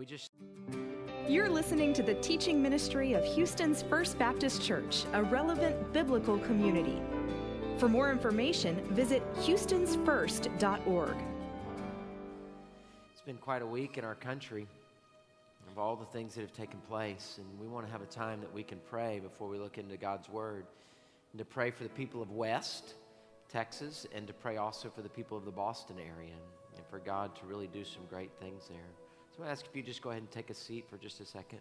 we just... You're listening to the teaching ministry of Houston's First Baptist Church, a relevant biblical community. For more information, visit houstonsfirst.org. It's been quite a week in our country of all the things that have taken place, and we want to have a time that we can pray before we look into God's Word, and to pray for the people of West Texas, and to pray also for the people of the Boston area, and for God to really do some great things there. So I ask if you just go ahead and take a seat for just a second.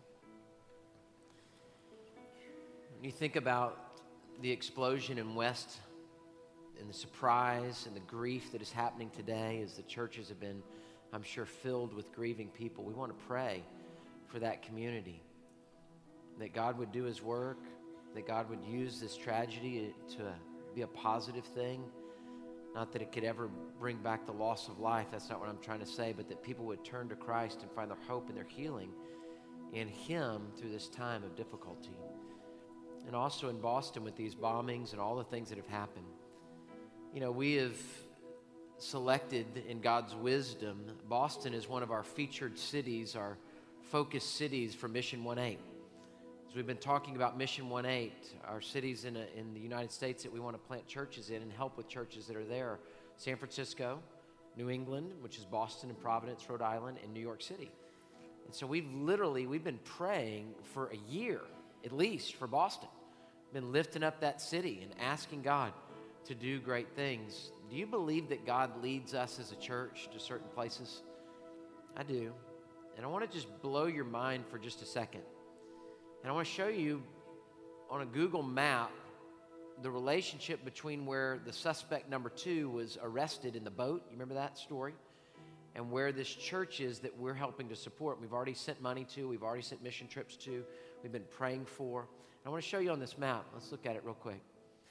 When you think about the explosion in West and the surprise and the grief that is happening today as the churches have been, I'm sure, filled with grieving people, we want to pray for that community, that God would do His work, that God would use this tragedy to be a positive thing. Not that it could ever bring back the loss of life, that's not what I'm trying to say, but that people would turn to Christ and find their hope and their healing in Him through this time of difficulty. And also in Boston with these bombings and all the things that have happened. You know, we have selected in God's wisdom, Boston is one of our featured cities, our focus cities for Mission 1-8. As we've been talking about Mission 1-8, our cities in the United States that we want to plant churches in and help with churches that are there. San Francisco, New England, which is Boston and Providence, Rhode Island, and New York City. And so we've been praying for a year, at least, for Boston. Been lifting up that city and asking God to do great things. Do you believe that God leads us as a church to certain places? I do. And I want to just blow your mind for just a second. And I want to show you on a Google map the relationship between where the suspect number 2 was arrested in the boat. You remember that story? And where this church is that we're helping to support. We've already sent money to. We've already sent mission trips to. We've been praying for. And I want to show you on this map. Let's look at it real quick.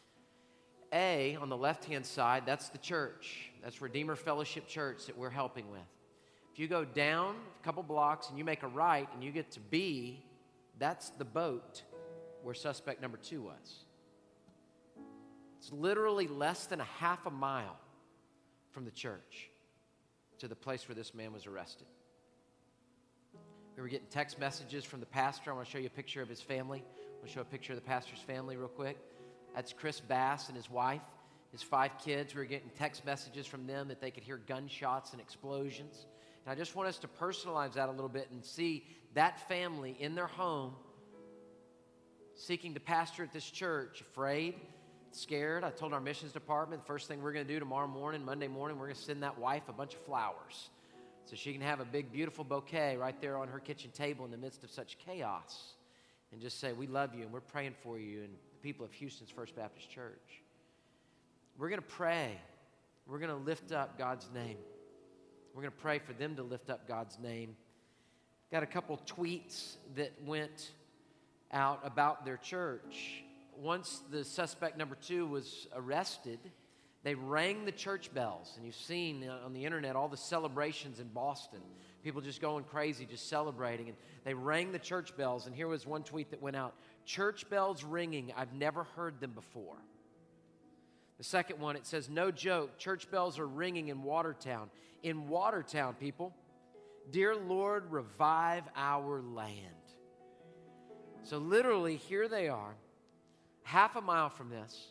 A, on the left-hand side, that's the church. That's Redeemer Fellowship Church that we're helping with. If you go down a couple blocks and you make a right and you get to B, that's the boat where suspect number 2 was. It's literally less than a half a mile from the church to the place where this man was arrested. We were getting text messages from the pastor. I want to show you a picture of his family. I want to show a picture of the pastor's family real quick. That's Chris Bass and his wife, his 5 kids. We were getting text messages from them that they could hear gunshots and explosions. And I just want us to personalize that a little bit and see that family in their home seeking to pastor at this church, afraid, scared. I told our missions department the first thing we're going to do tomorrow morning, Monday morning, we're going to send that wife a bunch of flowers so she can have a big, beautiful bouquet right there on her kitchen table in the midst of such chaos and just say, we love you and we're praying for you and the people of Houston's First Baptist Church. We're going to pray. We're going to lift up God's name. We're going to pray for them to lift up God's name. Got a couple tweets that went out about their church. Once the suspect number 2 was arrested, they rang the church bells. And you've seen on the internet all the celebrations in Boston. People just going crazy, just celebrating. And they rang the church bells. And here was one tweet that went out. Church bells ringing. I've never heard them before. The second one, it says, no joke, church bells are ringing in Watertown. In Watertown, people, dear Lord, revive our land. So literally, here they are, half a mile from this,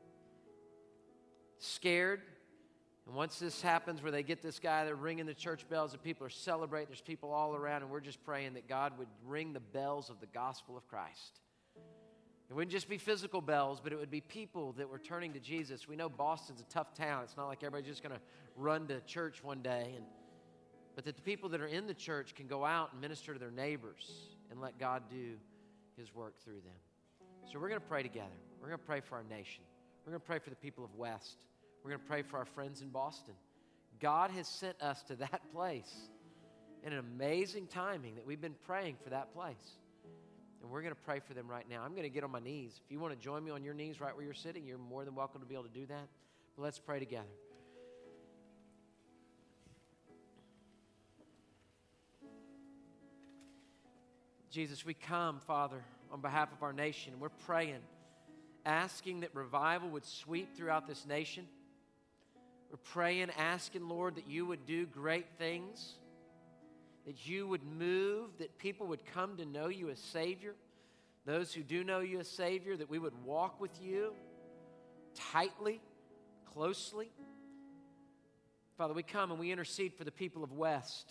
scared. And once this happens where they get this guy, they're ringing the church bells, and people are celebrating. There's people all around, and we're just praying that God would ring the bells of the gospel of Christ. It wouldn't just be physical bells, but it would be people that were turning to Jesus. We know Boston's a tough town. It's not like everybody's just going to run to church one day. But that the people that are in the church can go out and minister to their neighbors and let God do His work through them. So we're going to pray together. We're going to pray for our nation. We're going to pray for the people of West. We're going to pray for our friends in Boston. God has sent us to that place in an amazing timing that we've been praying for that place. And we're going to pray for them right now. I'm going to get on my knees. If you want to join me on your knees right where you're sitting, you're more than welcome to be able to do that. But let's pray together. Jesus, we come, Father, on behalf of our nation, and we're praying, asking that revival would sweep throughout this nation. We're praying, asking, Lord, that you would do great things, that you would move, that people would come to know you as Savior. Those who do know you as Savior, that we would walk with you tightly, closely. Father, we come and we intercede for the people of West.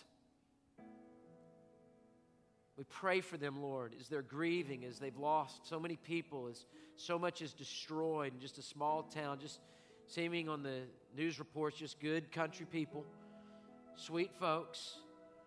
We pray for them, Lord, as they're grieving, as they've lost so many people, as so much is destroyed in just a small town, just seeming on the news reports, just good country people, sweet folks.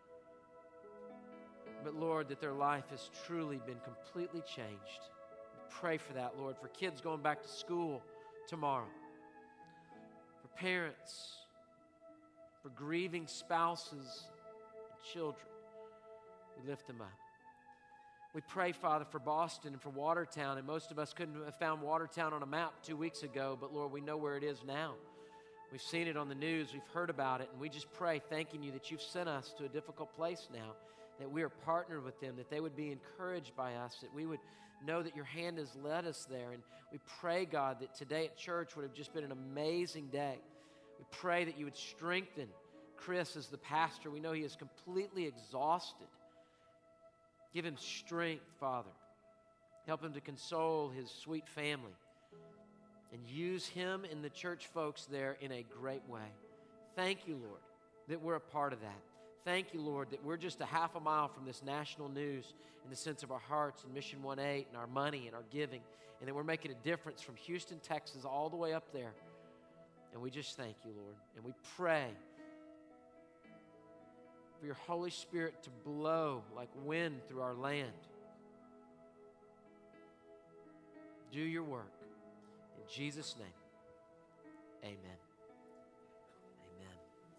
But Lord, that their life has truly been completely changed. We pray for that, Lord, for kids going back to school tomorrow, for parents, for grieving spouses and children. We lift them up. We pray, Father, for Boston and for Watertown, and most of us couldn't have found Watertown on a map 2 weeks ago, but Lord, we know where it is now. We've seen it on the news, we've heard about it, and we just pray, thanking you that you've sent us to a difficult place now, that we are partnered with them, that they would be encouraged by us, that we would know that your hand has led us there. And we pray, God, that today at church would have just been an amazing day. We pray that you would strengthen Chris as the pastor. We know he is completely exhausted. Give him strength, Father. Help him to console his sweet family. And use him and the church folks there in a great way. Thank you, Lord, that we're a part of that. Thank you, Lord, that we're just a half a mile from this national news in the sense of our hearts and Mission 1-8 and our money and our giving, and that we're making a difference from Houston, Texas, all the way up there. And we just thank you, Lord. And we pray for your Holy Spirit to blow like wind through our land. Do your work. In Jesus' name, amen. Amen.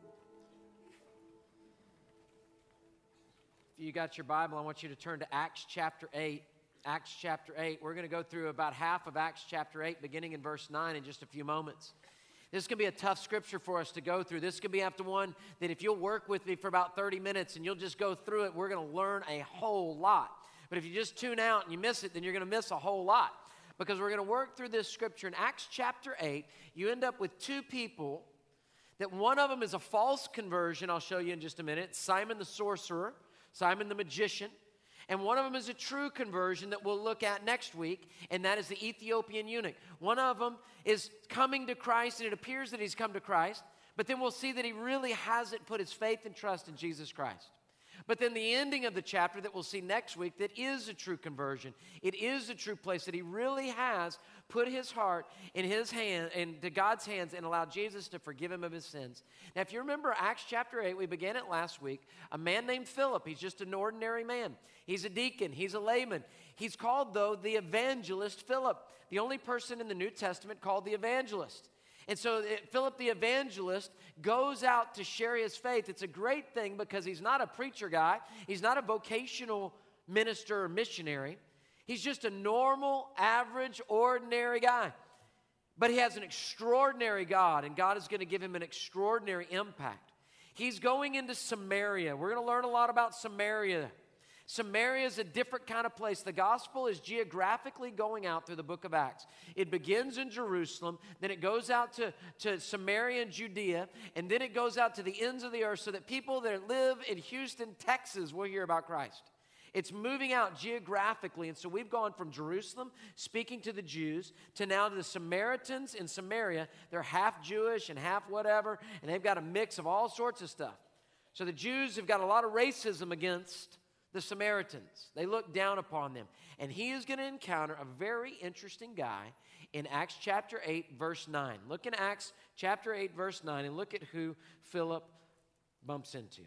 If you got your Bible, I want you to turn to Acts chapter 8. Acts chapter 8. We're going to go through about half of Acts chapter 8, beginning in verse 9 in just a few moments. This is going to be a tough scripture for us to go through. This is going to be after one that if you'll work with me for about 30 minutes and you'll just go through it, we're going to learn a whole lot. But if you just tune out and you miss it, then you're going to miss a whole lot. Because we're going to work through this scripture. In Acts chapter 8, you end up with two people that one of them is a false conversion. I'll show you in just a minute. Simon the sorcerer, Simon the magician. And one of them is a true conversion that we'll look at next week, and that is the Ethiopian eunuch. One of them is coming to Christ, and it appears that he's come to Christ, but then we'll see that he really hasn't put his faith and trust in Jesus Christ. But then the ending of the chapter that we'll see next week, that is a true conversion. It is a true place that he really has put his heart in his hand, into God's hands, and allowed Jesus to forgive him of his sins. Now, if you remember Acts chapter 8, we began it last week. A man named Philip, he's just an ordinary man. He's a deacon. He's a layman. He's called, though, the evangelist Philip, the only person in the New Testament called the evangelist. And so Philip the evangelist goes out to share his faith. It's a great thing because he's not a preacher guy. He's not a vocational minister or missionary. He's just a normal, average, ordinary guy. But he has an extraordinary God, and God is going to give him an extraordinary impact. He's going into Samaria. We're going to learn a lot about Samaria. Samaria is a different kind of place. The gospel is geographically going out through the book of Acts. It begins in Jerusalem, then it goes out to Samaria and Judea, and then it goes out to the ends of the earth so that people that live in Houston, Texas will hear about Christ. It's moving out geographically, and so we've gone from Jerusalem, speaking to the Jews, to now to the Samaritans in Samaria. They're half Jewish and half whatever, and they've got a mix of all sorts of stuff. So the Jews have got a lot of racism against the Samaritans. They look down upon them. And he is going to encounter a very interesting guy in Acts chapter 8, verse 9. Look in Acts chapter 8, verse 9, and look at who Philip bumps into.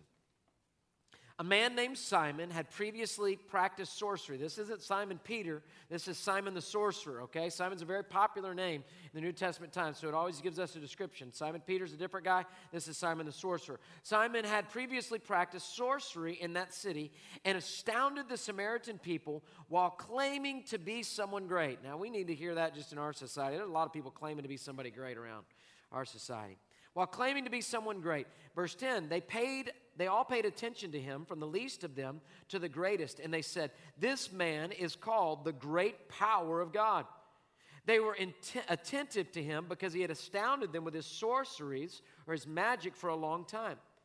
A man named Simon had previously practiced sorcery. This isn't Simon Peter. This is Simon the sorcerer, okay? Simon's a very popular name in the New Testament times, so it always gives us a description. Simon Peter's a different guy. This is Simon the sorcerer. Simon had previously practiced sorcery in that city and astounded the Samaritan people while claiming to be someone great. Now, we need to hear that just in our society. There's a lot of people claiming to be somebody great around our society. While claiming to be someone great. Verse 10, they all paid attention to him, from the least of them to the greatest, and they said, "This man is called the great power of God." They were attentive to him because he had astounded them with his sorceries or his magic for a long time.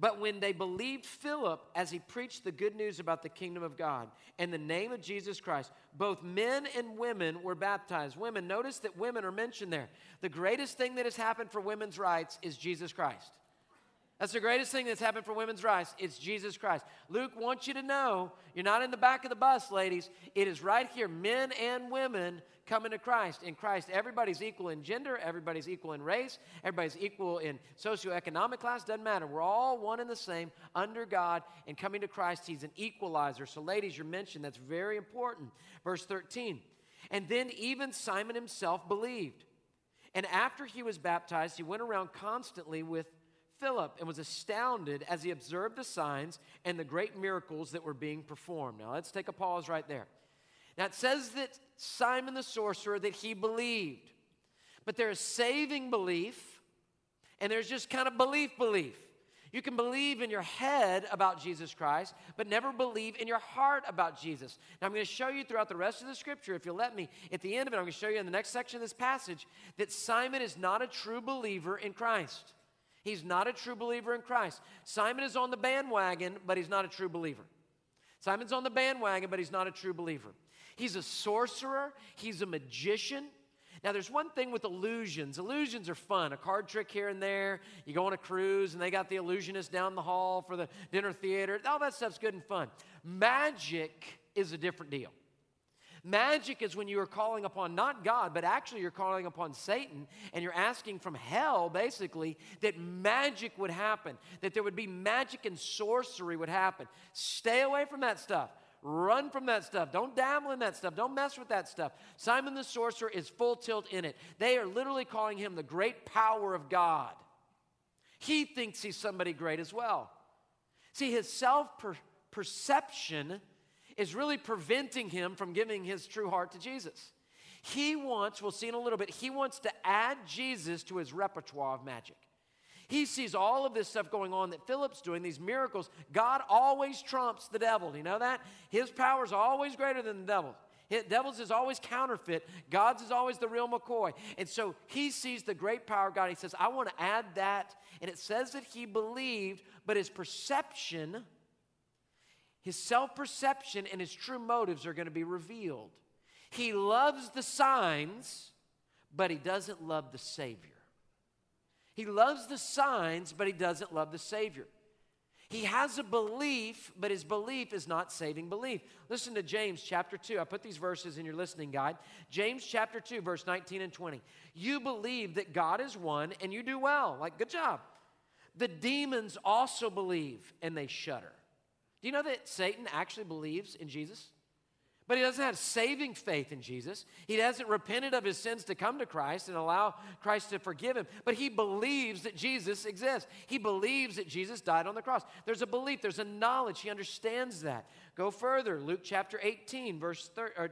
But when they believed Philip as he preached the good news about the kingdom of God and the name of Jesus Christ, both men and women were baptized. Women, notice that women are mentioned there. The greatest thing that has happened for women's rights is Jesus Christ. That's the greatest thing that's happened for women's rights. It's Jesus Christ. Luke wants you to know, you're not in the back of the bus, ladies. It is right here, men and women coming to Christ. In Christ, everybody's equal in gender. Everybody's equal in race. Everybody's equal in socioeconomic class. Doesn't matter. We're all one and the same under God. And coming to Christ, he's an equalizer. So ladies, you're mentioned. That's very important. Verse 13. And then even Simon himself believed. And after he was baptized, he went around constantly with Philip and was astounded as he observed the signs and the great miracles that were being performed. Now, let's take a pause right there. Now, it says that Simon the sorcerer, that he believed. But there's saving belief, and there's just kind of belief. You can believe in your head about Jesus Christ, but never believe in your heart about Jesus. Now, I'm going to show you throughout the rest of the scripture, if you'll let me, at the end of it, I'm going to show you in the next section of this passage, that Simon is not a true believer in Christ. He's not a true believer in Christ. Simon is on the bandwagon, but he's not a true believer. Simon's on the bandwagon, but he's not a true believer. He's a sorcerer. He's a magician. Now, there's one thing with illusions. Illusions are fun. A card trick here and there. You go on a cruise, and they got the illusionist down the hall for the dinner theater. All that stuff's good and fun. Magic is a different deal. Magic is when you are calling upon not God, but actually you're calling upon Satan, and you're asking from hell, basically, that magic would happen, that there would be magic and sorcery would happen. Stay away from that stuff. Run from that stuff. Don't dabble in that stuff. Don't mess with that stuff. Simon the sorcerer is full tilt in it. They are literally calling him the great power of God. He thinks he's somebody great as well. See, his self-perception is really preventing him from giving his true heart to Jesus. He wants, we'll see in a little bit, he wants to add Jesus to his repertoire of magic. He sees all of this stuff going on that Philip's doing, these miracles. God always trumps the devil. Do you know that? His power is always greater than the devil's. Devil's is always counterfeit. God's is always the real McCoy. And so he sees the great power of God. He says, I want to add that. And it says that he believed, but his perception, his self-perception and his true motives are going to be revealed. He loves the signs, but he doesn't love the Savior. He loves the signs, but he doesn't love the Savior. He has a belief, but his belief is not saving belief. Listen to James chapter 2. I put these verses in your listening guide. James chapter 2, verse 19 and 20. You believe that God is one, and you do well. Like, good job. The demons also believe, and they shudder. Do you know that Satan actually believes in Jesus? But he doesn't have saving faith in Jesus. He hasn't repented of his sins to come to Christ and allow Christ to forgive him. But he believes that Jesus exists. He believes that Jesus died on the cross. There's a belief. There's a knowledge. He understands that. Go further. Luke chapter 8, verse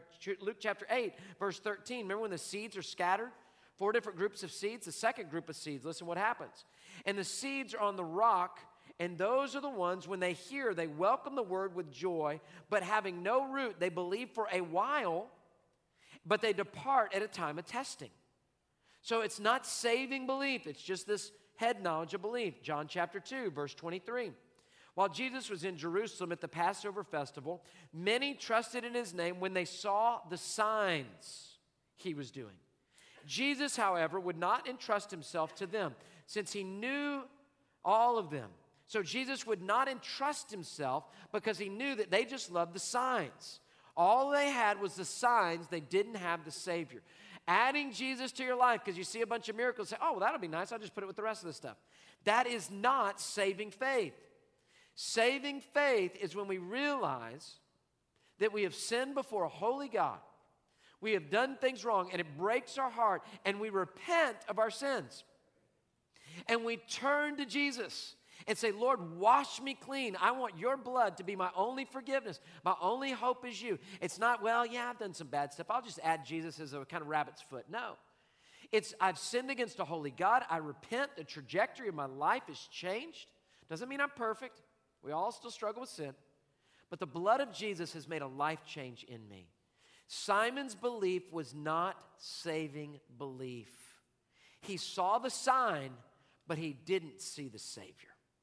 13. Remember when the seeds are scattered? 4 different groups of seeds. The second group of seeds, listen what happens. And the seeds are on the rock. And those are the ones, when they hear, they welcome the word with joy, but having no root, they believe for a while, but they depart at a time of testing. So it's not saving belief. It's just this head knowledge of belief. John chapter 2, verse 23. While Jesus was in Jerusalem at the Passover festival, many trusted in his name when they saw the signs he was doing. Jesus, however, would not entrust himself to them, since he knew all of them. So Jesus would not entrust himself because he knew that they just loved the signs. All they had was the signs. They didn't have the Savior. Adding Jesus to your life because you see a bunch of miracles, say, oh, well, that'll be nice. I'll just put it with the rest of the stuff. That is not saving faith. Saving faith is when we realize that we have sinned before a holy God. We have done things wrong, and it breaks our heart, and we repent of our sins. And we turn to Jesus and say, Lord, wash me clean. I want your blood to be my only forgiveness. My only hope is you. It's not, well, yeah, I've done some bad stuff. I'll just add Jesus as a kind of rabbit's foot. No. It's, I've sinned against a holy God. I repent. The trajectory of my life is changed. Doesn't mean I'm perfect. We all still struggle with sin. But the blood of Jesus has made a life change in me. Simon's belief was not saving belief. He saw the sign, but he didn't see the Savior.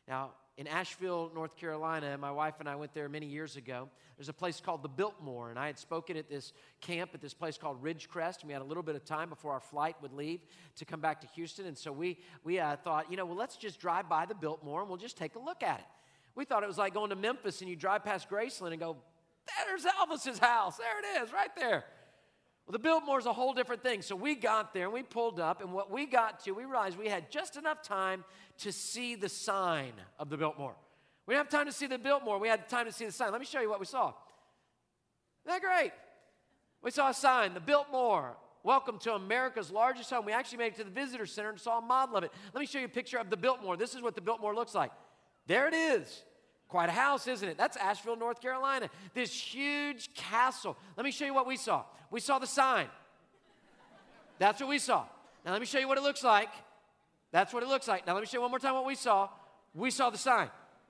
Now, in Asheville, North Carolina, my wife and I went there many years ago. There's a place called the Biltmore, and I had spoken at this camp at this place called Ridgecrest, and we had a little bit of time before our flight would leave to come back to Houston, and so we thought, well, let's just drive by the Biltmore, and we'll just take a look at it. We thought it was like going to Memphis, and you drive past Graceland and go, there's Elvis's house. There it is, right there. Well, the Biltmore's a whole different thing. So we got there, and we pulled up, and what we got to, we realized we had just enough time to see the sign of the Biltmore. We didn't have time to see the Biltmore. We had time to see the sign. Let me show you what we saw. Isn't that great? We saw a sign, the Biltmore. Welcome to America's largest home. We actually made it to the visitor center and saw a model of it. Let me show you a picture of the Biltmore. This is what the Biltmore looks like. There it is. Quite a house, isn't it? That's Asheville, North Carolina. This huge castle. Let me show you what we saw. We saw the sign. That's what we saw. Now let me show you what it looks like. That's what it looks like. Now let me show you one more time what we saw. We saw the sign.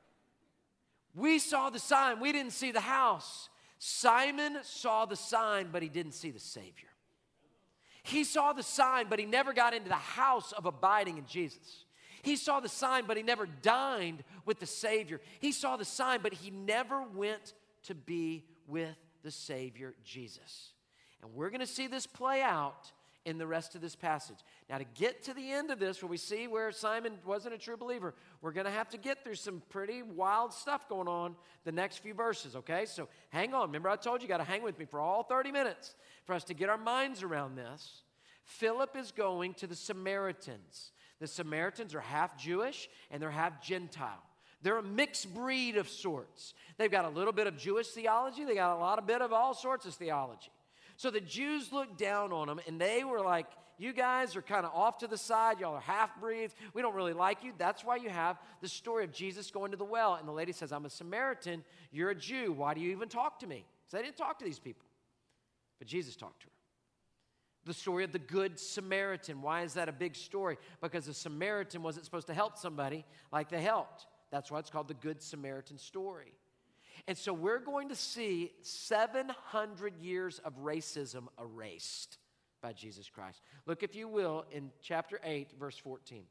We saw the sign. We didn't see the house. Simon saw the sign, but he didn't see the Savior. He saw the sign, but he never got into the house of abiding in Jesus. He saw the sign, but he never dined with the Savior. He saw the sign, but he never went to be with the Savior, Jesus. And we're going to see this play out in the rest of this passage. Now, to get to the end of this, where we see where Simon wasn't a true believer, we're going to have to get through some pretty wild stuff going on the next few verses, okay? So hang on. Remember I told you, you got to hang with me for all 30 minutes for us to get our minds around this. Philip is going to the Samaritans. The Samaritans are half Jewish and they're half Gentile. They're a mixed breed of sorts. They've got a little bit of Jewish theology. They got a lot of bit of all sorts of theology. So the Jews looked down on them and they were like, you guys are kind of off to the side. Y'all are half-breeds. We don't really like you. That's why you have the story of Jesus going to the well. And the lady says, I'm a Samaritan. You're a Jew. Why do you even talk to me? So they didn't talk to these people. But Jesus talked to her. The story of the Good Samaritan. Why is that a big story? Because the Samaritan wasn't supposed to help somebody like they helped. That's why it's called the Good Samaritan story. And so we're going to see 700 years of racism erased by Jesus Christ. Look, if you will, in chapter 8, verse 14.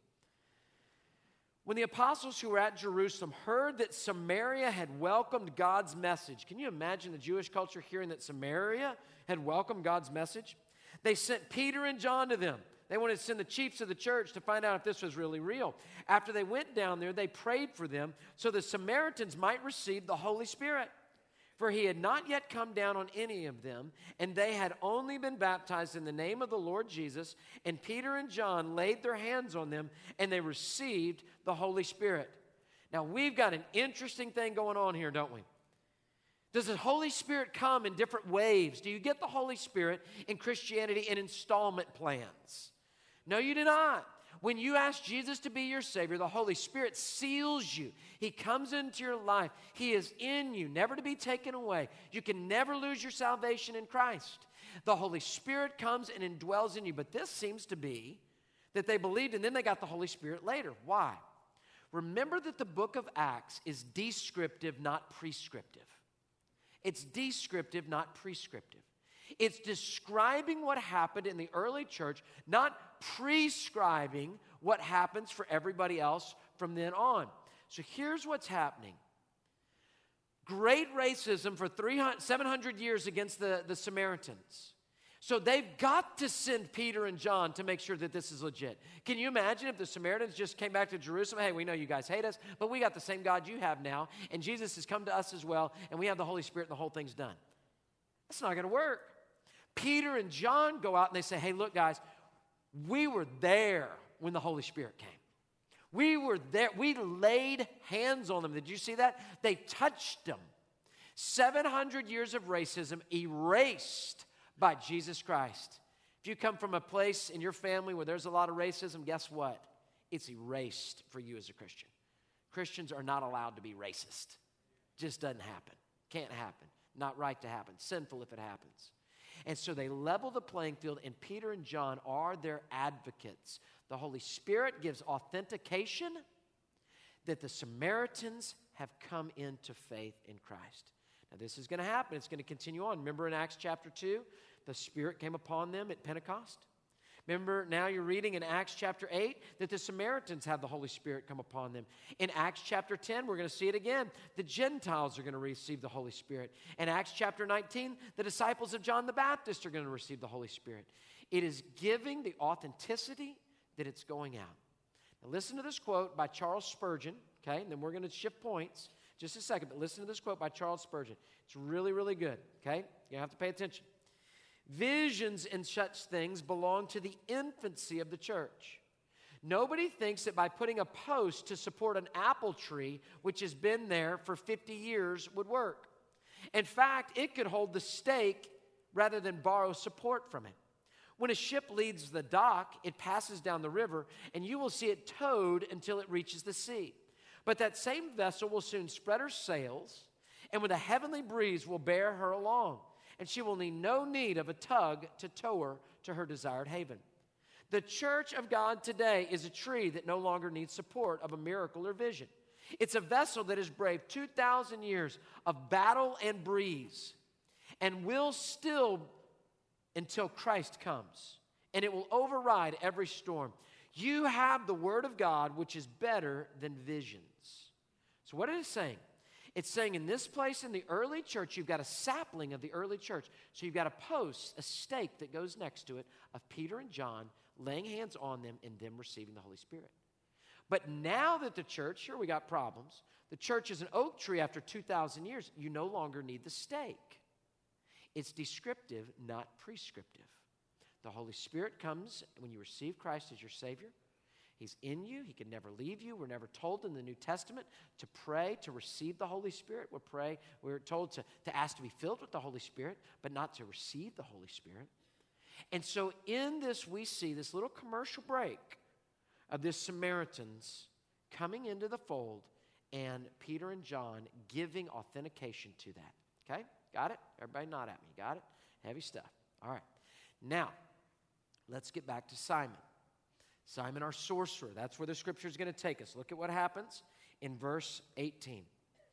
When the apostles who were at Jerusalem heard that Samaria had welcomed God's message, can you imagine the Jewish culture hearing that Samaria had welcomed God's message? They sent Peter and John to them. They wanted to send the chiefs of the church to find out if this was really real. After they went down there, they prayed for them so the Samaritans might receive the Holy Spirit. For he had not yet come down on any of them, and they had only been baptized in the name of the Lord Jesus. And Peter and John laid their hands on them, and they received the Holy Spirit. Now, we've got an interesting thing going on here, don't we? Does the Holy Spirit come in different waves? Do you get the Holy Spirit in Christianity in installment plans? No, you do not. When you ask Jesus to be your Savior, the Holy Spirit seals you. He comes into your life. He is in you, never to be taken away. You can never lose your salvation in Christ. The Holy Spirit comes and indwells in you. But this seems to be that they believed and then they got the Holy Spirit later. Why? Remember that the book of Acts is descriptive, not prescriptive. It's descriptive, not prescriptive. It's describing what happened in the early church, not prescribing what happens for everybody else from then on. So here's what's happening. Great racism for 700 years against the Samaritans. So they've got to send Peter and John to make sure that this is legit. Can you imagine if the Samaritans just came back to Jerusalem? Hey, we know you guys hate us, but we got the same God you have now, and Jesus has come to us as well, and we have the Holy Spirit, and the whole thing's done. That's not going to work. Peter and John go out, and they say, hey, look, guys, we were there when the Holy Spirit came. We were there. We laid hands on them. Did you see that? They touched them. 700 years of racism erased by Jesus Christ. If you come from a place in your family where there's a lot of racism, guess what? It's erased for you as a Christian. Christians are not allowed to be racist. Just doesn't happen. Can't happen. Not right to happen. Sinful if it happens. And so they level the playing field, and Peter and John are their advocates. The Holy Spirit gives authentication that the Samaritans have come into faith in Christ. Now, this is going to happen. It's going to continue on. Remember in Acts chapter 2, the Spirit came upon them at Pentecost. Remember, now you're reading in Acts chapter 8 that the Samaritans have the Holy Spirit come upon them. In Acts chapter 10, we're going to see it again. The Gentiles are going to receive the Holy Spirit. In Acts chapter 19, the disciples of John the Baptist are going to receive the Holy Spirit. It is giving the authenticity that it's going out. Now listen to this quote by Charles Spurgeon, okay? And then we're going to shift points just a second, but listen to this quote by Charles Spurgeon. It's really, really good, okay? You have to pay attention. Visions and such things belong to the infancy of the church. Nobody thinks that by putting a post to support an apple tree, which has been there for 50 years, would work. In fact, it could hold the stake rather than borrow support from it. When a ship leaves the dock, it passes down the river, and you will see it towed until it reaches the sea. But that same vessel will soon spread her sails, and with a heavenly breeze will bear her along, and she will need no need of a tug to tow her to her desired haven. The church of God today is a tree that no longer needs support of a miracle or vision. It's a vessel that has braved 2,000 years of battle and breeze, and will still until Christ comes, and it will override every storm. You have the Word of God, which is better than visions. So what is it saying? It's saying in this place in the early church, you've got a sapling of the early church. So you've got a post, a stake that goes next to it of Peter and John laying hands on them and them receiving the Holy Spirit. But now that the church, sure, we got problems. The church is an oak tree after 2,000 years. You no longer need the stake. It's descriptive, not prescriptive. The Holy Spirit comes when you receive Christ as your Savior. He's in you. He can never leave you. We're never told in the New Testament to pray to receive the Holy Spirit. We're told to ask to be filled with the Holy Spirit, but not to receive the Holy Spirit. And so in this, we see this little commercial break of this Samaritans coming into the fold and Peter and John giving authentication to that. Okay? Got it? Everybody nod at me. Got it? Heavy stuff. All right. Now, let's get back to Simon. Simon, our sorcerer. That's where the scripture is going to take us. Look at what happens in verse 18.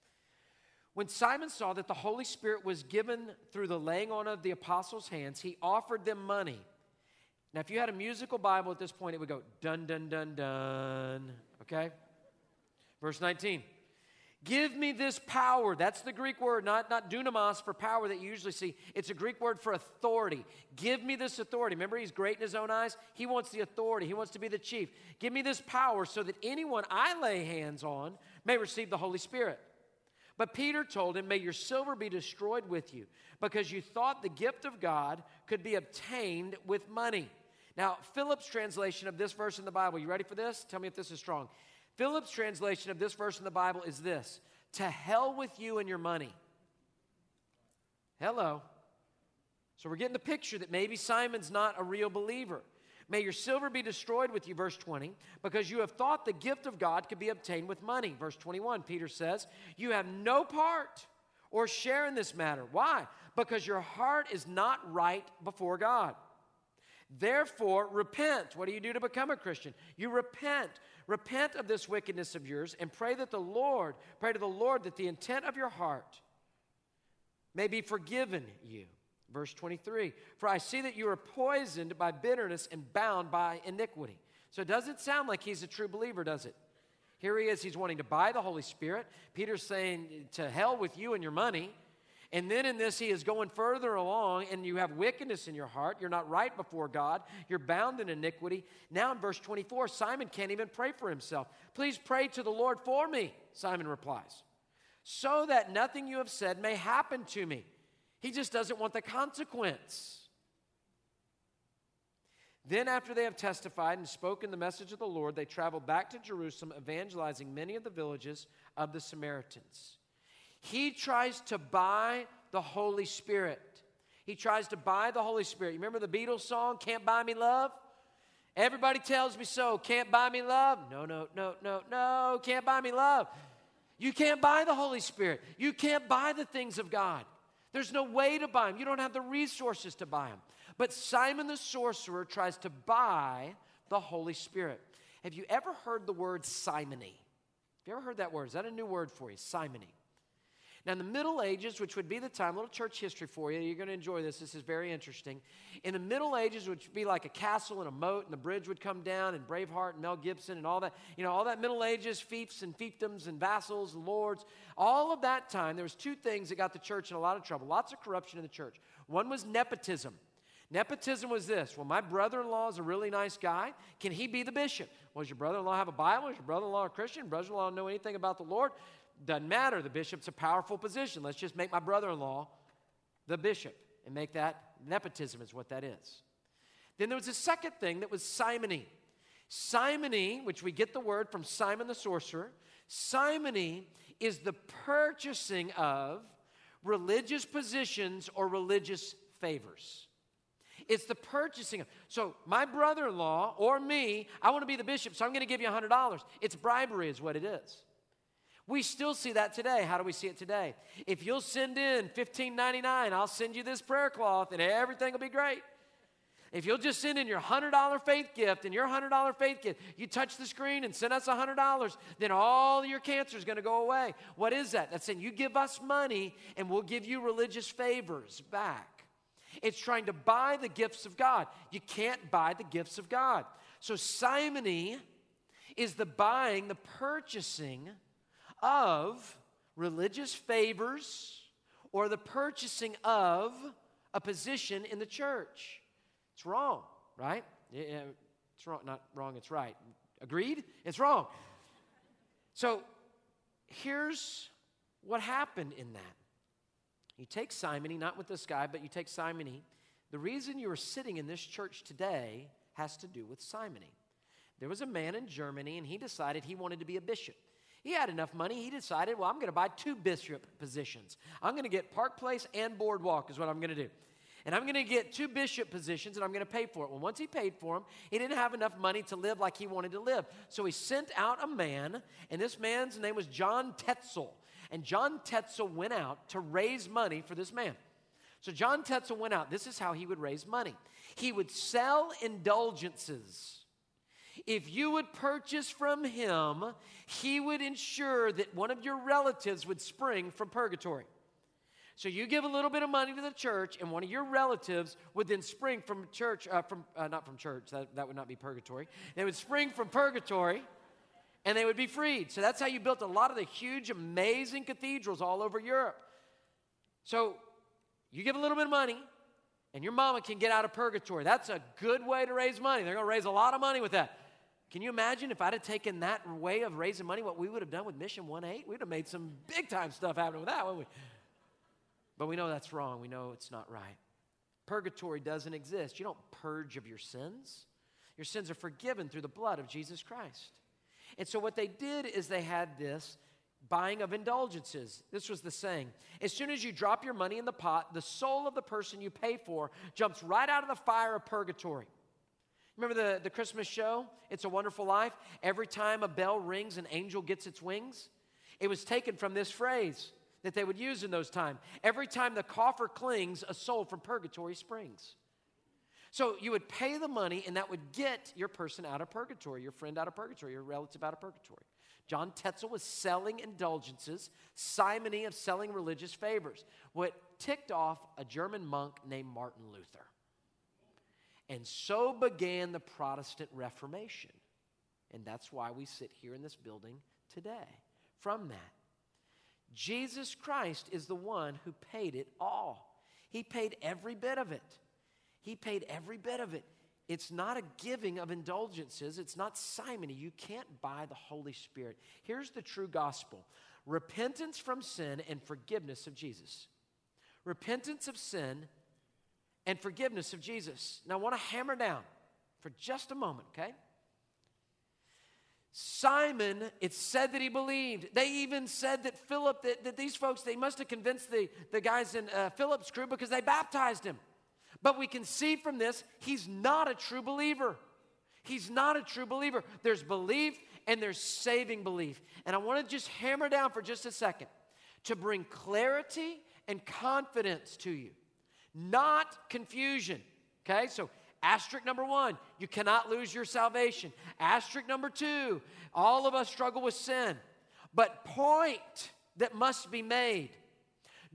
When Simon saw that the Holy Spirit was given through the laying on of the apostles' hands, he offered them money. Now, if you had a musical Bible at this point, it would go dun, dun, dun, dun. Okay? Verse 19. Give me this power. That's the Greek word, not dunamos for power that you usually see. It's a Greek word for authority. Give me this authority. Remember, he's great in his own eyes? He wants the authority. He wants to be the chief. Give me this power so that anyone I lay hands on may receive the Holy Spirit. But Peter told him, may your silver be destroyed with you, because you thought the gift of God could be obtained with money. Now, Philip's translation of this verse in the Bible, you ready for this? Tell me if this is strong. Philip's translation of this verse in the Bible is this: to hell with you and your money. Hello. So we're getting the picture that maybe Simon's not a real believer. May your silver be destroyed with you, verse 20, because you have thought the gift of God could be obtained with money. Verse 21, Peter says, you have no part or share in this matter. Why? Because your heart is not right before God. Therefore, repent. What do you do to become a Christian? You repent. Repent of this wickedness of yours and pray to the Lord that the intent of your heart may be forgiven you. Verse 23, for I see that you are poisoned by bitterness and bound by iniquity. So it doesn't sound like he's a true believer, does it? Here he is, he's wanting to buy the Holy Spirit. Peter's saying, to hell with you and your money. And then in this, he is going further along, and you have wickedness in your heart. You're not right before God. You're bound in iniquity. Now in verse 24, Simon can't even pray for himself. Please pray to the Lord for me, Simon replies, so that nothing you have said may happen to me. He just doesn't want the consequence. Then after they have testified and spoken the message of the Lord, they traveled back to Jerusalem, evangelizing many of the villages of the Samaritans. He tries to buy the Holy Spirit. He tries to buy the Holy Spirit. You remember the Beatles song, Can't Buy Me Love? Everybody tells me so. Can't buy me love? No. Can't buy me love. You can't buy the Holy Spirit. You can't buy the things of God. There's no way to buy them. You don't have the resources to buy them. But Simon the sorcerer tries to buy the Holy Spirit. Have you ever heard the word simony? Have you ever heard that word? Is that a new word for you? Simony. Now, in the Middle Ages, which would be the time, a little church history for you, you're going to enjoy this. This is very interesting. In the Middle Ages, which would be like a castle and a moat, and the bridge would come down, and Braveheart and Mel Gibson and all that, all that Middle Ages, fiefs and fiefdoms and vassals and lords, all of that time, there was two things that got the church in a lot of trouble, lots of corruption in the church. One was nepotism. Nepotism was this: well, my brother-in-law is a really nice guy. Can he be the bishop? Well, does your brother-in-law have a Bible? Does your brother-in-law a Christian? Does your brother-in-law know anything about the Lord? Doesn't matter. The bishop's a powerful position. Let's just make my brother-in-law the bishop and make that nepotism is what that is. Then there was a second thing that was simony. Simony, which we get the word from Simon the sorcerer. Simony is the purchasing of religious positions or religious favors. It's the purchasing of. So my brother-in-law or me, I want to be the bishop, so I'm going to give you $100. It's bribery is what it is. We still see that today. How do we see it today? If you'll send in $15.99, I'll send you this prayer cloth and everything will be great. If you'll just send in your $100 faith gift and your $100 faith gift, you touch the screen and send us $100, then all your cancer is going to go away. What is that? That's saying you give us money and we'll give you religious favors back. It's trying to buy the gifts of God. You can't buy the gifts of God. So simony is the buying, the purchasing of religious favors or the purchasing of a position in the church. It's wrong, right? Yeah, it's wrong, not wrong, it's right. Agreed? It's wrong. So here's what happened in that. You take simony, not with this guy, but you take simony. The reason you are sitting in this church today has to do with simony. There was a man in Germany, and he decided he wanted to be a bishop. He had enough money, he decided, well, I'm going to buy 2 bishop positions. I'm going to get Park Place and Boardwalk is what I'm going to do. And I'm going to get 2 bishop positions, and I'm going to pay for it. Well, once he paid for them, he didn't have enough money to live like he wanted to live. So he sent out a man, and this man's name was John Tetzel. And John Tetzel went out to raise money for this man. So John Tetzel went out. This is how he would raise money. He would sell indulgences. If you would purchase from him, he would ensure that one of your relatives would spring from purgatory. So you give a little bit of money to the church, and one of your relatives would then spring from church, not from church, that would not be purgatory. They would spring from purgatory, and they would be freed. So that's how you built a lot of the huge, amazing cathedrals all over Europe. So you give a little bit of money, and your mama can get out of purgatory. That's a good way to raise money. They're going to raise a lot of money with that. Can you imagine if I'd have taken that way of raising money, what we would have done with Mission 1-8? We'd have made some big-time stuff happen with that, wouldn't we? But we know that's wrong. We know it's not right. Purgatory doesn't exist. You don't purge of your sins. Your sins are forgiven through the blood of Jesus Christ. And so what they did is they had this buying of indulgences. This was the saying. As soon as you drop your money in the pot, the soul of the person you pay for jumps right out of the fire of purgatory. Remember the Christmas show, It's a Wonderful Life? Every time a bell rings, an angel gets its wings. It was taken from this phrase that they would use in those times. Every time the coffer clings, a soul from purgatory springs. So you would pay the money, and that would get your person out of purgatory, your friend out of purgatory, your relative out of purgatory. John Tetzel was selling indulgences, simony of selling religious favors. What ticked off a German monk named Martin Luther. And so began the Protestant Reformation. And that's why we sit here in this building today. From that, Jesus Christ is the one who paid it all. He paid every bit of it. He paid every bit of it. It's not a giving of indulgences. It's not simony. You can't buy the Holy Spirit. Here's the true gospel. Repentance from sin and forgiveness of Jesus. Repentance of sin and forgiveness of Jesus. Now I want to hammer down for just a moment, okay? Simon, it's said that he believed. They even said that Philip, that these folks, they must have convinced the guys in Philip's crew because they baptized him. But we can see from this, he's not a true believer. He's not a true believer. There's belief and there's saving belief. And I want to just hammer down for just a second to bring clarity and confidence to you, not confusion. Okay, so asterisk number 1, you cannot lose your salvation. Asterisk number 2, all of us struggle with sin. But point that must be made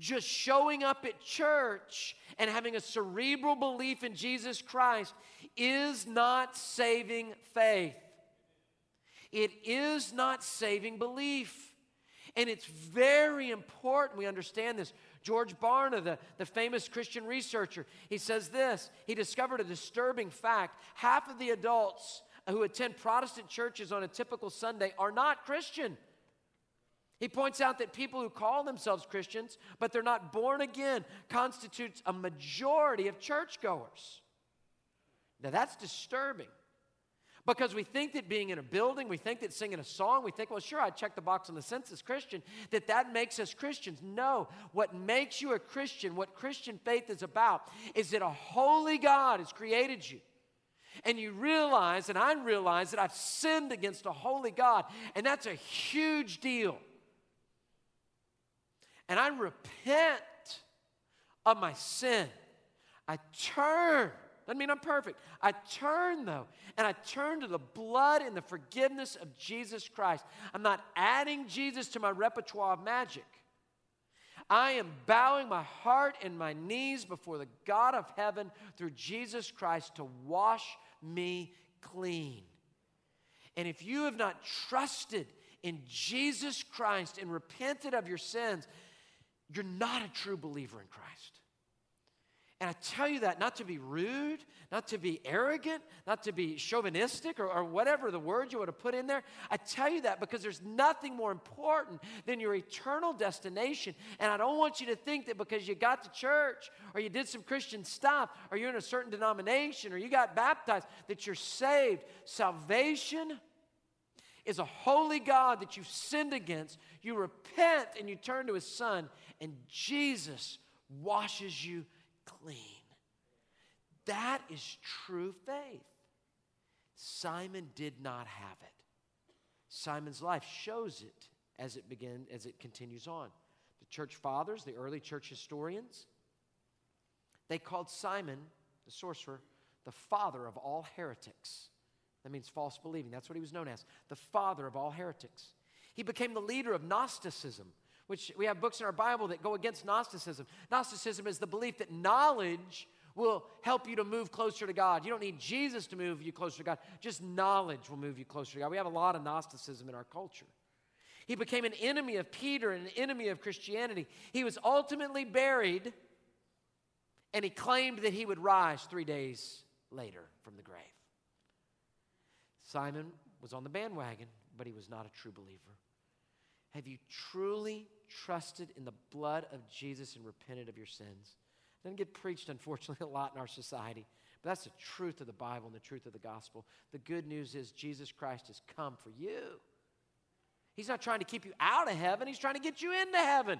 Just showing up at church and having a cerebral belief in Jesus Christ is not saving faith. It is not saving belief. And it's very important we understand this. George Barna, the famous Christian researcher, he says this. He discovered a disturbing fact. Half of the adults who attend Protestant churches on a typical Sunday are not Christian. He points out that people who call themselves Christians, but they're not born again, constitutes a majority of churchgoers. Now that's disturbing. Because we think that being in a building, we think that singing a song, we think, well, sure, I check the box on the census Christian, that makes us Christians. No, what makes you a Christian, what Christian faith is about, is that a holy God has created you. And you realize, and I realize, that I've sinned against a holy God, and that's a huge deal. And I repent of my sin. I turn. Doesn't mean I'm perfect. I turn, though, and I turn to the blood and the forgiveness of Jesus Christ. I'm not adding Jesus to my repertoire of magic. I am bowing my heart and my knees before the God of heaven through Jesus Christ to wash me clean. And if you have not trusted in Jesus Christ and repented of your sins, you're not a true believer in Christ. And I tell you that not to be rude, not to be arrogant, not to be chauvinistic or whatever the word you want to put in there. I tell you that because there's nothing more important than your eternal destination. And I don't want you to think that because you got to church or you did some Christian stuff or you're in a certain denomination or you got baptized that you're saved. Salvation is a holy God that you've sinned against. You repent and you turn to His Son, and Jesus washes you clean. That is true faith. Simon did not have it. Simon's life shows it as it continues on. The church fathers, the early church historians, they called Simon, the sorcerer, the father of all heretics. That means false believing. That's what he was known as, the father of all heretics. He became the leader of Gnosticism, which we have books in our Bible that go against Gnosticism. Gnosticism is the belief that knowledge will help you to move closer to God. You don't need Jesus to move you closer to God. Just knowledge will move you closer to God. We have a lot of Gnosticism in our culture. He became an enemy of Peter and an enemy of Christianity. He was ultimately buried, and he claimed that he would rise 3 days later from the grave. Simon was on the bandwagon, but he was not a true believer. Have you truly trusted in the blood of Jesus and repented of your sins? It doesn't get preached, unfortunately, a lot in our society, but that's the truth of the Bible and the truth of the gospel. The good news is Jesus Christ has come for you. He's not trying to keep you out of heaven. He's trying to get you into heaven.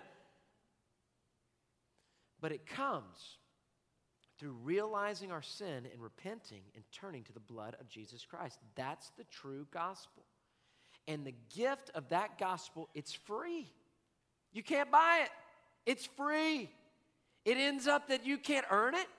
But it comes through realizing our sin and repenting and turning to the blood of Jesus Christ. That's the true gospel. And the gift of that gospel, it's free. You can't buy it. It's free. It ends up that you can't earn it.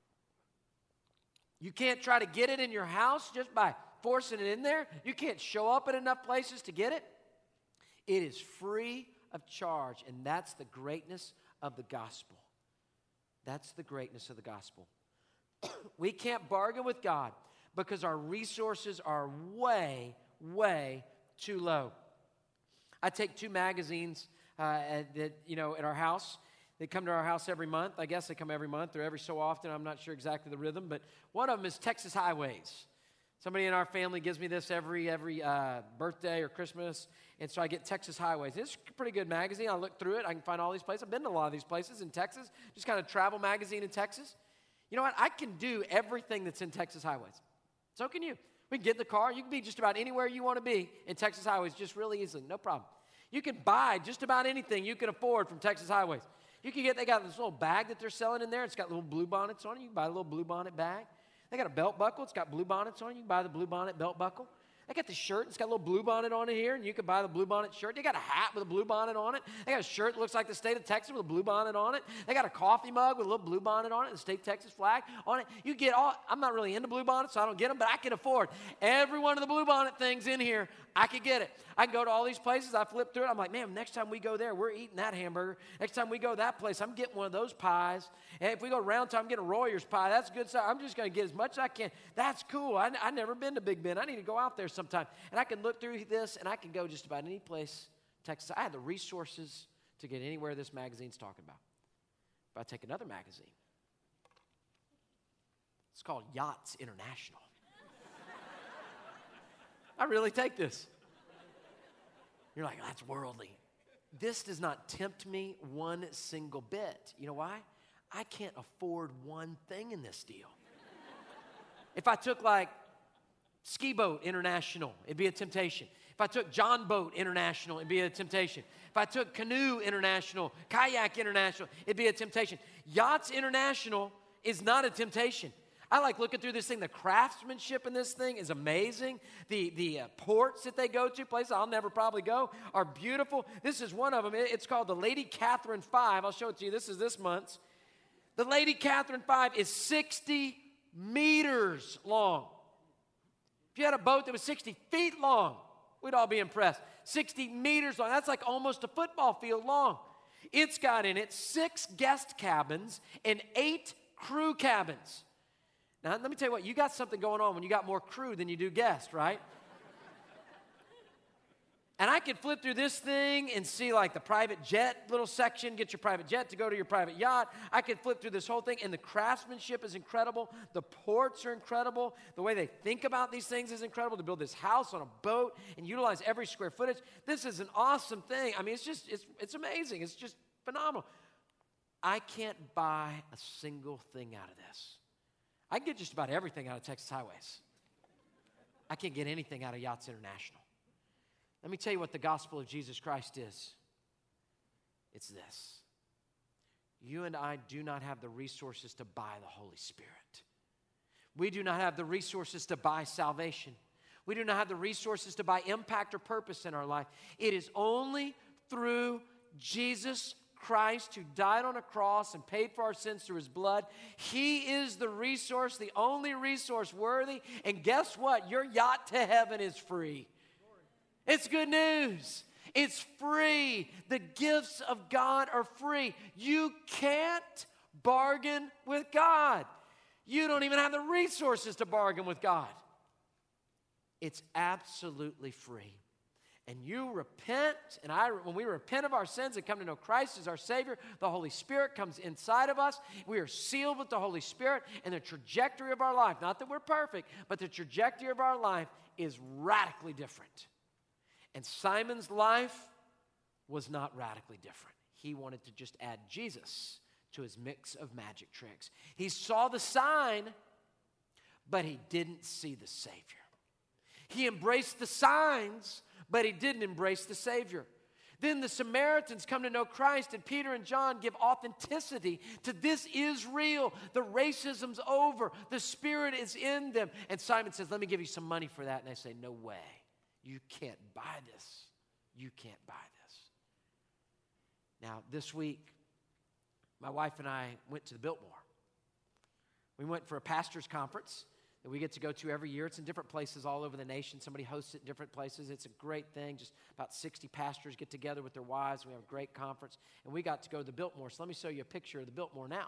You can't try to get it in your house just by forcing it in there. You can't show up at enough places to get it. It is free of charge, and that's the greatness of the gospel. That's the greatness of the gospel. We can't bargain with God because our resources are way, way too low. I take 2 magazines at our house. They come to our house every month. I guess they come every month or every so often. I'm not sure exactly the rhythm, but one of them is Texas Highways. Somebody in our family gives me this every birthday or Christmas, and so I get Texas Highways. It's a pretty good magazine. I look through it. I can find all these places. I've been to a lot of these places in Texas, just kind of travel magazine in Texas. You know what? I can do everything that's in Texas Highways. So can you. We can get in the car. You can be just about anywhere you want to be in Texas Highways just really easily. No problem. You can buy just about anything you can afford from Texas Highways. They got this little bag that they're selling in there. It's got little blue bonnets on it. You can buy a little blue bonnet bag. They got a belt buckle. It's got blue bonnets on it. You can buy the blue bonnet belt buckle. They got the shirt. It's got a little blue bonnet on it here, and you can buy the blue bonnet shirt. They got a hat with a blue bonnet on it. They got a shirt that looks like the state of Texas with a blue bonnet on it. They got a coffee mug with a little blue bonnet on it and the state of Texas flag on it. You get all, I'm not really into blue bonnets, so I don't get them, but I can afford every one of the blue bonnet things in here. I could get it. I can go to all these places. I flip through it. I'm like, man, next time we go there, we're eating that hamburger. Next time we go to that place, I'm getting one of those pies. And if we go to Round Top, I'm getting a Royer's pie. That's good stuff. I'm just going to get as much as I can. That's cool. I've never been to Big Bend. I need to go out there sometime. And I can look through this, and I can go just about any place. Texas. I have the resources to get anywhere this magazine's talking about. But I take another magazine. It's called Yachts International. I really take this. You're like, that's worldly. This does not tempt me one single bit. You know why? I can't afford one thing in this deal. If I took like Ski Boat International, it'd be a temptation. If I took John Boat International, it'd be a temptation. If I took Canoe International, Kayak International, it'd be a temptation. Yachts International is not a temptation. I like looking through this thing. The craftsmanship in this thing is amazing. The ports that they go to, places I'll never probably go, are beautiful. This is one of them. It's called the Lady Catherine 5. I'll show it to you. This is this month's. The Lady Catherine 5 is 60 meters long. If you had a boat that was 60 feet long, we'd all be impressed. 60 meters long. That's like almost a football field long. It's got in it 6 guest cabins and 8 crew cabins. Now, let me tell you what, you got something going on when you got more crew than you do guests, right? And I could flip through this thing and see like the private jet little section, get your private jet to go to your private yacht. I could flip through this whole thing, and the craftsmanship is incredible. The ports are incredible. The way they think about these things is incredible. To build this house on a boat and utilize every square footage. This is an awesome thing. I mean, it's amazing. It's just phenomenal. I can't buy a single thing out of this. I can get just about everything out of Texas Highways. I can't get anything out of Yachts International. Let me tell you what the gospel of Jesus Christ is. It's this. You and I do not have the resources to buy the Holy Spirit. We do not have the resources to buy salvation. We do not have the resources to buy impact or purpose in our life. It is only through Jesus Christ, who died on a cross and paid for our sins through his blood. He is the resource, the only resource worthy. And guess what? Your yacht to heaven is free. It's good news. It's free. The gifts of God are free. You can't bargain with God. You don't even have the resources to bargain with God. It's absolutely free. And you repent, and when we repent of our sins and come to know Christ as our Savior, the Holy Spirit comes inside of us. We are sealed with the Holy Spirit, and the trajectory of our life, not that we're perfect, but the trajectory of our life is radically different. And Simon's life was not radically different. He wanted to just add Jesus to his mix of magic tricks. He saw the sign, but he didn't see the Savior. He embraced the signs, but he didn't embrace the Savior. Then the Samaritans come to know Christ, and Peter and John give authenticity to this is real. The racism's over. The Spirit is in them. And Simon says, let me give you some money for that. And they say, no way. You can't buy this. You can't buy this. Now, this week, my wife and I went to the Biltmore. We went for a pastor's conference that we get to go to every year. It's in different places all over the nation. Somebody hosts it in different places. It's a great thing. Just about 60 pastors get together with their wives. We have a great conference. And we got to go to the Biltmore. So let me show you a picture of the Biltmore now.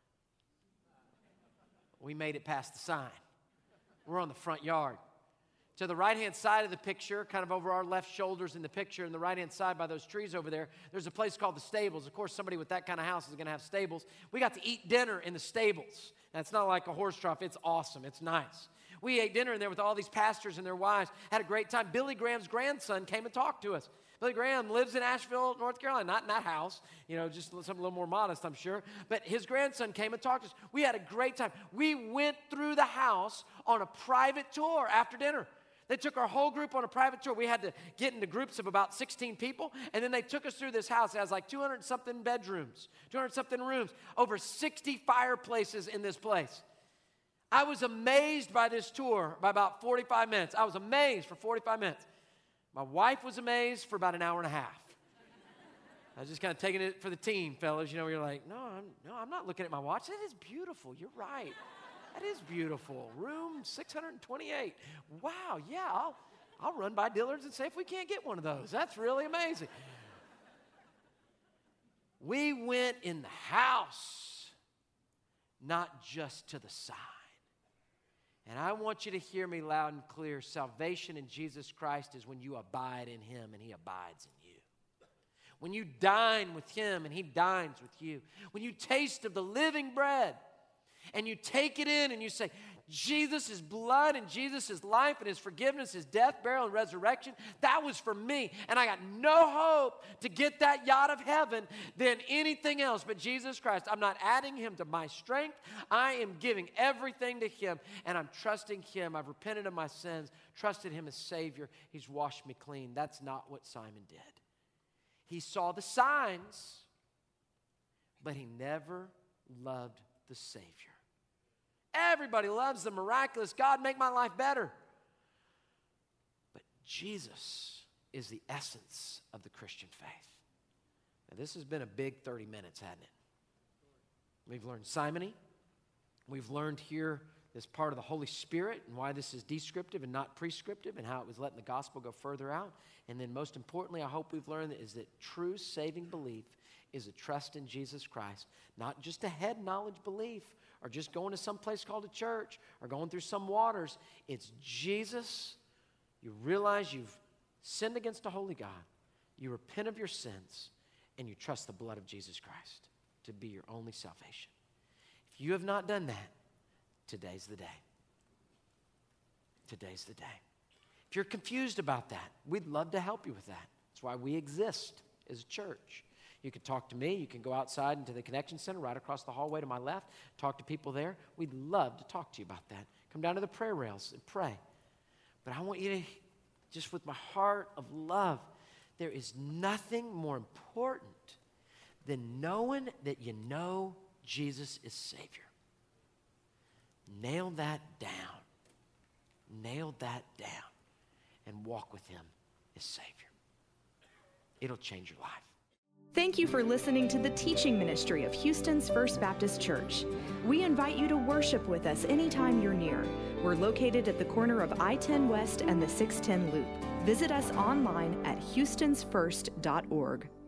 We made it past the sign. We're on the front yard. To the right-hand side of the picture, kind of over our left shoulders in the picture, and the right-hand side by those trees over there, there's a place called the Stables. Of course, somebody with that kind of house is going to have stables. We got to eat dinner in the Stables. Now, it's not like a horse trough. It's awesome. It's nice. We ate dinner in there with all these pastors and their wives. Had a great time. Billy Graham's grandson came and talked to us. Billy Graham lives in Asheville, North Carolina. Not in that house. You know, just something a little more modest, I'm sure. But his grandson came and talked to us. We had a great time. We went through the house on a private tour after dinner. They took our whole group on a private tour. We had to get into groups of about 16 people, and then they took us through this house. It has like 200-something bedrooms, 200-something rooms, over 60 fireplaces in this place. I was amazed by this tour by about 45 minutes. I was amazed for 45 minutes. My wife was amazed for about an hour and a half. I was just kind of taking it for the team, fellas. You know, you're like, no, I'm not looking at my watch. That is beautiful. You're right. That is beautiful. Room 628. Wow, yeah, I'll run by Dillard's and say if we can't get one of those. That's really amazing. We went in the house, not just to the side. And I want you to hear me loud and clear. Salvation in Jesus Christ is when you abide in Him and He abides in you. When you dine with Him and He dines with you. When you taste of the living bread and you take it in and you say, Jesus' blood and Jesus' life and His forgiveness, His death, burial, and resurrection, that was for me. And I got no hope to get that yacht of heaven than anything else but Jesus Christ. I'm not adding Him to my strength. I am giving everything to Him, and I'm trusting Him. I've repented of my sins, trusted Him as Savior. He's washed me clean. That's not what Simon did. He saw the signs, but he never loved the Savior. Everybody loves the miraculous. God, make my life better. But Jesus is the essence of the Christian faith. Now, this has been a big 30 minutes, hasn't it? We've learned simony. We've learned here this part of the Holy Spirit and why this is descriptive and not prescriptive and how it was letting the gospel go further out. And then most importantly, I hope we've learned is that true saving belief is a trust in Jesus Christ, not just a head knowledge belief or just going to some place called a church or going through some waters. It's Jesus. You realize you've sinned against a holy God. You repent of your sins and you trust the blood of Jesus Christ to be your only salvation. If you have not done that, today's the day. Today's the day. If you're confused about that, we'd love to help you with that. That's why we exist as a church. You can talk to me. You can go outside into the Connection Center right across the hallway to my left. Talk to people there. We'd love to talk to you about that. Come down to the prayer rails and pray. But I want you to, just with my heart of love, there is nothing more important than knowing that you know Jesus is Savior. Nail that down. Nail that down. And walk with Him as Savior. It'll change your life. Thank you for listening to the teaching ministry of Houston's First Baptist Church. We invite you to worship with us anytime you're near. We're located at the corner of I-10 West and the 610 Loop. Visit us online at houstonsfirst.org.